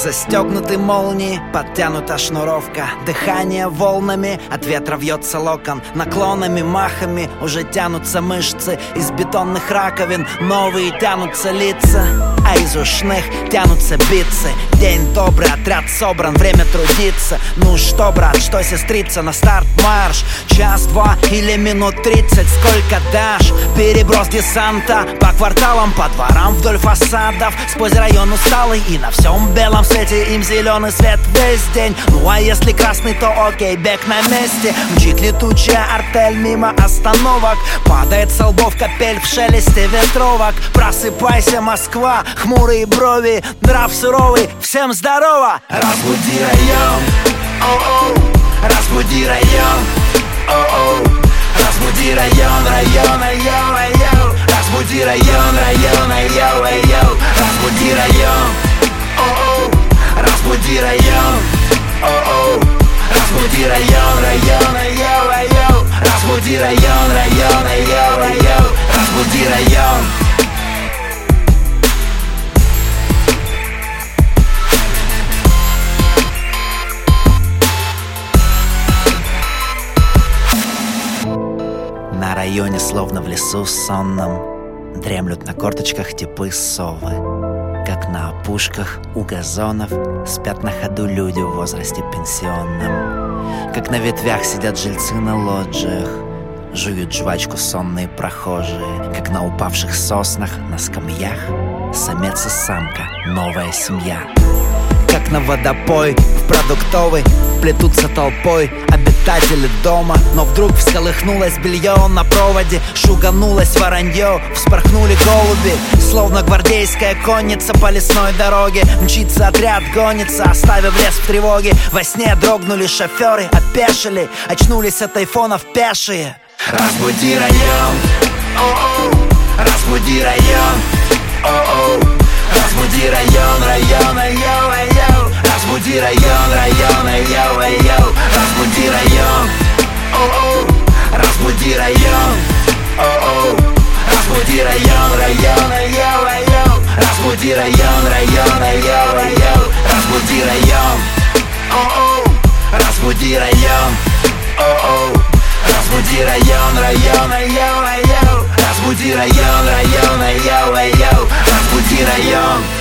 Застегнуты молнии, подтянута шнуровка. Дыхание волнами, от ветра вьется локон. Наклонами, махами уже тянутся мышцы. Из бетонных раковин новые тянутся лица, а из ушных тянутся битцы. День добрый, отряд собран, время трудиться. Ну что, брат, что, сестрица, на старт марш. Час, два или минут 30, сколько дашь? Переброс десанта по кварталам, по дворам, вдоль фасадов. Сквозь район усталый и на всем белом свете им зеленый свет весь день. Ну а если красный, то окей, бег на месте. Мчит летучая артель мимо остановок. Падает со лбов капель в шелесте ветровок. Просыпайся, Москва, хмурые брови, нрав суровый, всем здорово! Разбуди район, о-о, разбуди район, о-о, разбуди район, район, йо, йо, разбуди район, район, йо, йо, разбуди район, о-о, разбуди район, о-о, разбуди район, район, йо, йо, разбуди район, район, йо, йо, разбуди район. На районе, словно в лесу сонном, дремлют на корточках типы совы. Как на опушках у газонов спят на ходу люди в возрасте пенсионном. Как на ветвях сидят жильцы на лоджиях, жуют жвачку сонные прохожие. Как на упавших соснах на скамьях самец и самка, новая семья. Как на водопой в продуктовый плетутся толпой обитатели дома. Но вдруг всколыхнулось белье на проводе, шуганулось воронье, вспорхнули голуби. Словно гвардейская конница по лесной дороге мчится отряд, гонится, оставив лес в тревоге. Во сне дрогнули шоферы, опешили, очнулись от айфонов пешие. Разбуди район, о-о, разбуди район, о-о, разбуди район, район, йо, йо, разбуди район, район, йо, йо, разбуди район, о-о, разбуди район, о-о, разбуди район, район, йо, йо, разбуди район, район, йо, йо, разбуди район, о-о, разбуди район, о-о, разбуди район, район, йо, йо, разбуди район, район, йо, йо, разбуди район.